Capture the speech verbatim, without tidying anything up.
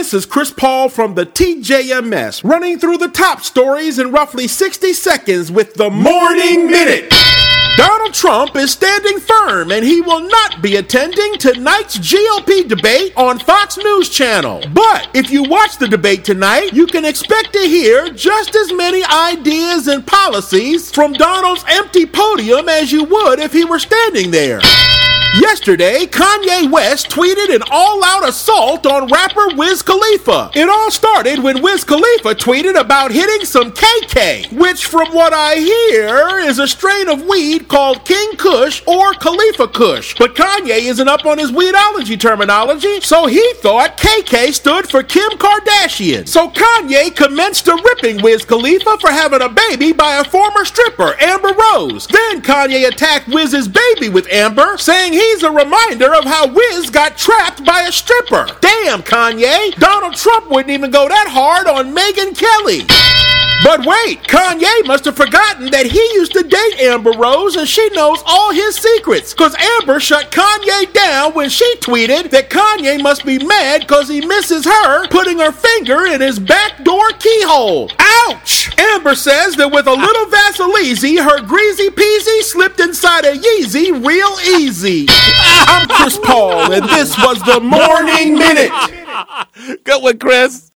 this is Chris Paul from the T J M S, running through the top stories in roughly sixty seconds with the Morning Minute. Donald Trump is standing firm and he will not be attending tonight's G O P debate on Fox News Channel. But if you watch the debate tonight, you can expect to hear just as many ideas and policies from Donald's empty podium as you would if he were standing there. Yesterday, Kanye West tweeted an all-out assault on rapper Wiz Khalifa. It all started when Wiz Khalifa tweeted about hitting some K K, which from what I hear is a strain of weed called King Kush or Khalifa Kush. But Kanye isn't up on his weedology terminology, so he thought K K stood for Kim Kardashian. So Kanye commenced a ripping Wiz Khalifa for having a baby by a former stripper, Amber Rose. Then Kanye attacked Wiz's baby with Amber, saying he's a reminder of how Wiz got trapped by a stripper. Damn, Kanye, Donald Trump wouldn't even go that hard on Megyn Kelly. But wait, Kanye must have forgotten that he used to date Amber Rose and she knows all his secrets, because Amber shut Kanye down when she tweeted that Kanye must be mad because he misses her putting her finger in his backdoor keyhole. Ouch! Amber says that with a little Vaseline, her greasy peasy slipped inside a Yeezy real easy. I'm Chris Paul, and this was the Morning Minute. Good one, Chris.